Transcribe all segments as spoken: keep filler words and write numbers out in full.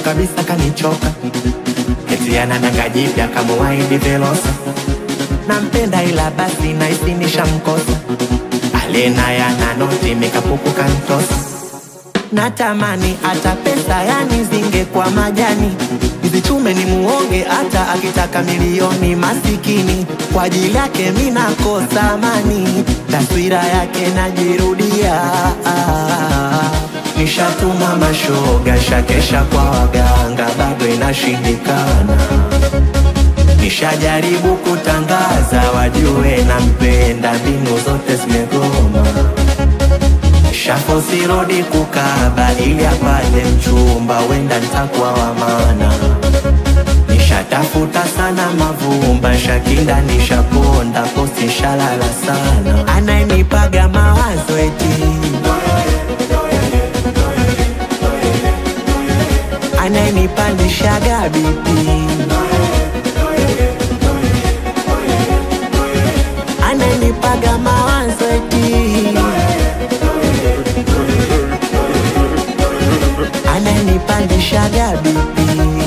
kabisa kanichoka. Eti anadanga jipya kama waidi Velosa. Nampenda ila basi na isi nishamkosa. Alena ya nanoti mikapuku kantosa. Natamani ata pesa yani zinge kwa majani. Nizichume ni muonge ata akitaka milioni masikini. Kwa ajili yake mina kosa amani. Taswira yake najirudia. Nishatuma mashoga shakesha kwa waganga bado inashindikana. Nishajaribu kutangaza wajue nampenda mbinu zote zimegoma. Nishafosi rodi kukaba ili apate mchumba wenda nitakuwa wa maana. Nishatafuta sana mavumba shakinda nishaponda posti shalala sana. Anayenipaga mawazo eti anayenipanishaga B P anayenipaga mawazo eti anayenipanishaga B P.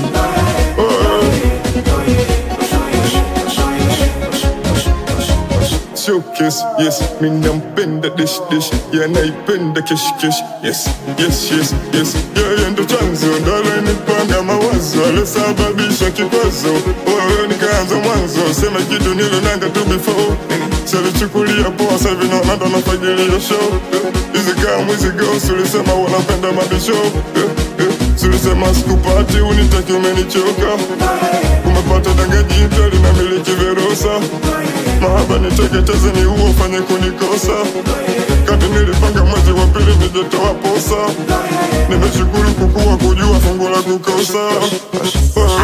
Showcase, yes, mi nampenda dish dish. Yeah, naipenda kish kish. Yes, yes, yes, yes. Yeah, ndo chanzo ndo alinipanga mawazo alisababisha kikwazo. Wewe nikaanza mwanzo sema kitu nilonanga tu before. Salichukulia poa sasa hivi naona ndo nafagilia show. Hizi kama hizi girls ulisema wanapenda mabisho. Sulisema sikupati unitaki umenichoka. Umepata danga jipya linamiliki Velosa. Mahaba niteketeze ni uo fanye kunikosa. Kati nilipanga mwezi wa pili nijetoa posa. Nimeshukuru kukua kujua fungu la kukosa.